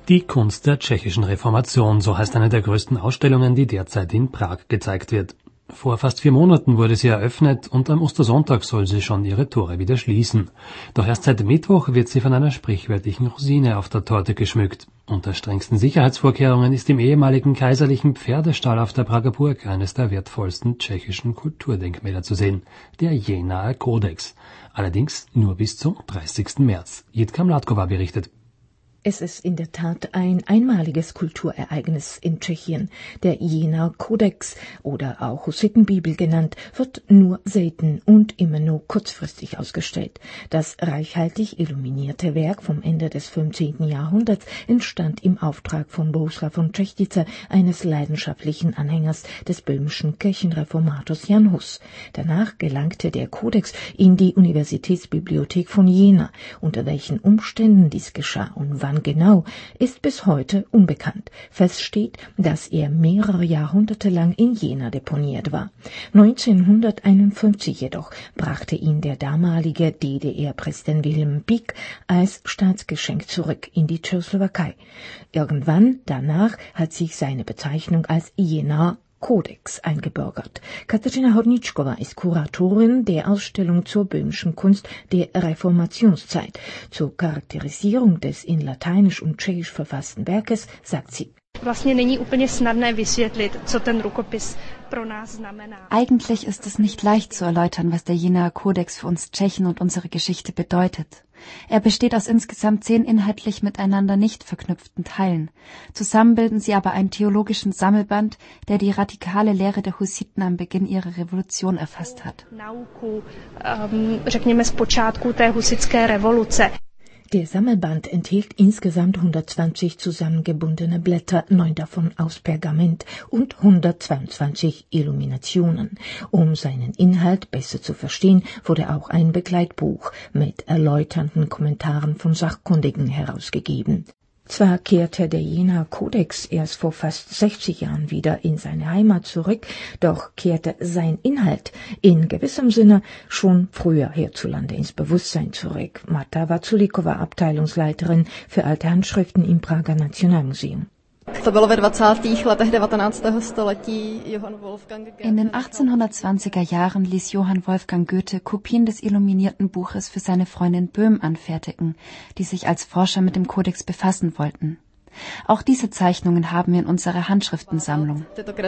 Die Kunst der tschechischen Reformation, so heißt eine der größten Ausstellungen, die derzeit in Prag gezeigt wird. Vor fast 4 Monaten wurde sie eröffnet und am Ostersonntag soll sie schon ihre Tore wieder schließen. Doch erst seit Mittwoch wird sie von einer sprichwörtlichen Rosine auf der Torte geschmückt. Unter strengsten Sicherheitsvorkehrungen ist im ehemaligen kaiserlichen Pferdestall auf der Prager Burg eines der wertvollsten tschechischen Kulturdenkmäler zu sehen, der Jenaer Kodex. Allerdings nur bis zum 30. März. Jitka Mladkova berichtet. Es ist in der Tat ein einmaliges Kulturereignis in Tschechien. Der Jenaer Kodex oder auch Hussitenbibel genannt, wird nur selten und immer nur kurzfristig ausgestellt. Das reichhaltig illuminierte Werk vom Ende des 15. Jahrhunderts entstand im Auftrag von Bohuslav von Čechtice, eines leidenschaftlichen Anhängers des böhmischen Kirchenreformators Jan Hus. Danach gelangte der Kodex in die Universitätsbibliothek von Jena. Unter welchen Umständen dies geschah und wann genau, ist bis heute unbekannt. Fest steht, dass er mehrere Jahrhunderte lang in Jena deponiert war. 1951 jedoch brachte ihn der damalige DDR-Präsident Wilhelm Pieck als Staatsgeschenk zurück in die Tschechoslowakei. Irgendwann danach hat sich seine Bezeichnung als Jenaer Kodex eingebürgert. Katarzyna Hornitschkova ist Kuratorin der Ausstellung zur böhmischen Kunst der Reformationszeit. Zur Charakterisierung des in Lateinisch und Tschechisch verfassten Werkes sagt sie: Eigentlich ist es nicht leicht zu erläutern, was der Jenaer Kodex für uns Tschechen und unsere Geschichte bedeutet. Er besteht aus insgesamt 10 inhaltlich miteinander nicht verknüpften Teilen. Zusammen bilden sie aber einen theologischen Sammelband, der die radikale Lehre der Hussiten am Beginn ihrer Revolution erfasst hat. Der Sammelband enthielt insgesamt 120 zusammengebundene Blätter, 9 davon aus Pergament und 122 Illuminationen. Um seinen Inhalt besser zu verstehen, wurde auch ein Begleitbuch mit erläuternden Kommentaren von Sachkundigen herausgegeben. Zwar kehrte der Jenaer Kodex erst vor fast 60 Jahren wieder in seine Heimat zurück, doch kehrte sein Inhalt in gewissem Sinne schon früher hierzulande ins Bewusstsein zurück. Marta Vaculikova, Abteilungsleiterin für alte Handschriften im Prager Nationalmuseum. In den 1820er Jahren ließ Johann Wolfgang Goethe Kopien des illuminierten Buches für seine Freundin Böhm anfertigen, die sich als Forscher mit dem Kodex befassen wollten. Auch diese Zeichnungen haben wir in unserer Handschriftensammlung.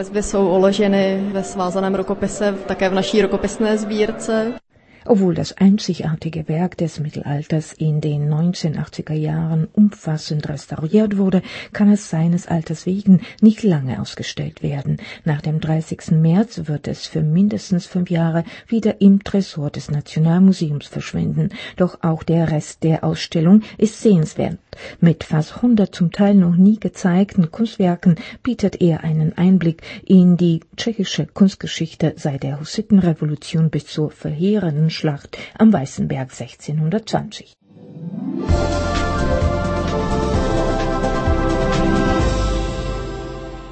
Obwohl das einzigartige Werk des Mittelalters in den 1980er Jahren umfassend restauriert wurde, kann es seines Alters wegen nicht lange ausgestellt werden. Nach dem 30. März wird es für mindestens 5 Jahre wieder im Tresor des Nationalmuseums verschwinden. Doch auch der Rest der Ausstellung ist sehenswert. Mit fast 100 zum Teil noch nie gezeigten Kunstwerken bietet er einen Einblick in die tschechische Kunstgeschichte seit der Hussitenrevolution bis zur verheerenden Schlacht am Weißen Berg 1620.